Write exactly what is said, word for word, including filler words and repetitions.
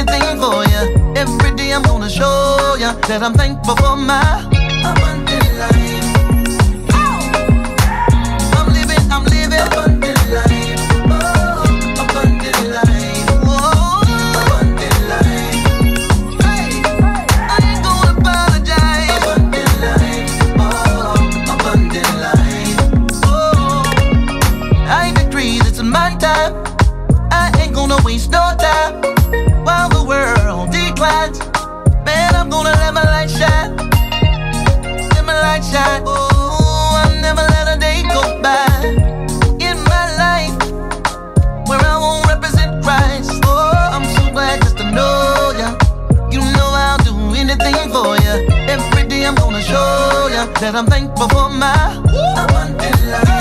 anything for you. Every day I'm gonna show you that I'm thankful for my abundant life. I'm living, I'm living abundant life. Oh, abundant life. Oh, abundant life. Hey, I ain't gonna apologize. Abundant life. Oh, abundant life. Oh, I decree this is my time. I ain't gonna waste no time while the world declines. Man, I'm gonna let my light shine. Let my light shine. Oh, I'll never let a day go by in my life where I won't represent Christ. Oh, I'm so glad just to know ya. You know I'll do anything for ya. Every day I'm gonna show ya that I'm thankful for my abundant life.